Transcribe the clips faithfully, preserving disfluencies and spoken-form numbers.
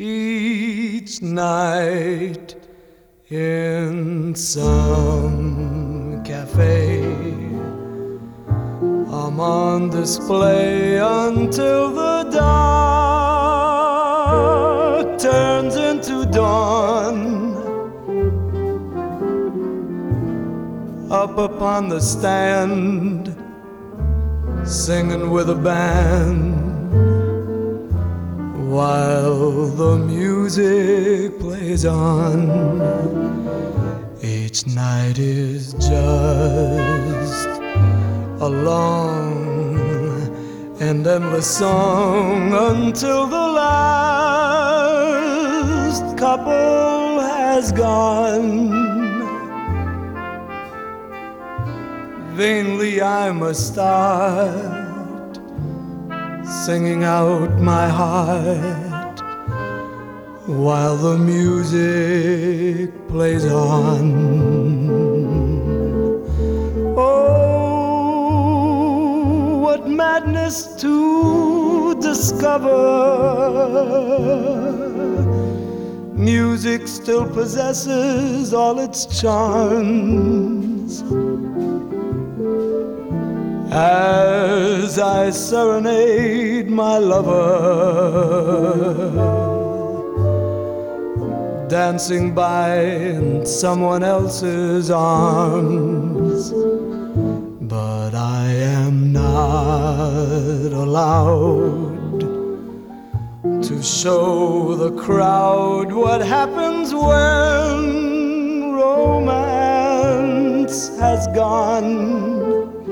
Each night in some cafe, I'm on display until the dark turns into dawn. Up upon the stand, singing with a band, while the music plays on. Each night is just a long and endless song until the last couple has gone. Vainly I must start singing out my heart while the music plays on. Oh, what madness to discover music still possesses all its charms. As I serenade my lover, dancing by in someone else's arms, but I am not allowed to show the crowd what happens when romance has gone.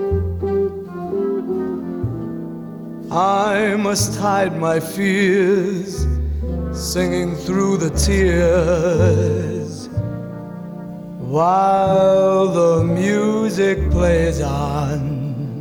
I must hide my fears, singing through the tears, while the music plays on.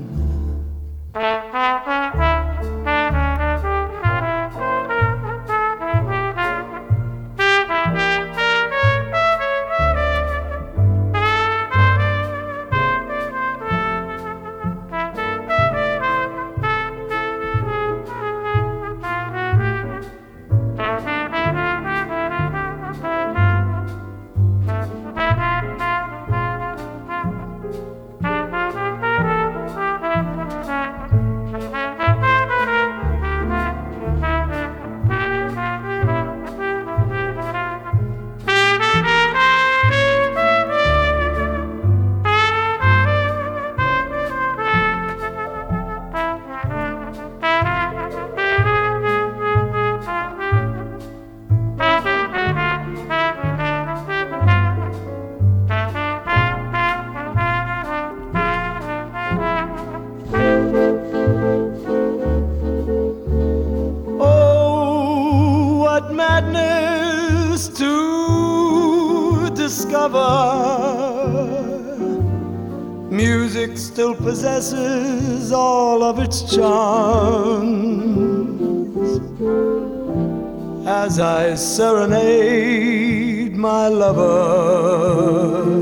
Madness to discover music still possesses all of its charms. As I serenade my lover,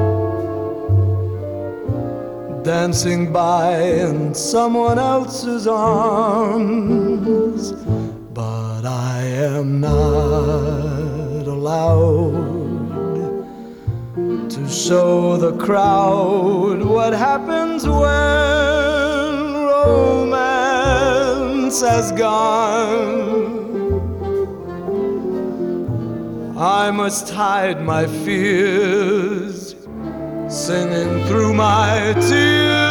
dancing by in someone else's arms, but I am not allowed to show the crowd what happens when romance has gone. I must hide my fears, singing through my tears.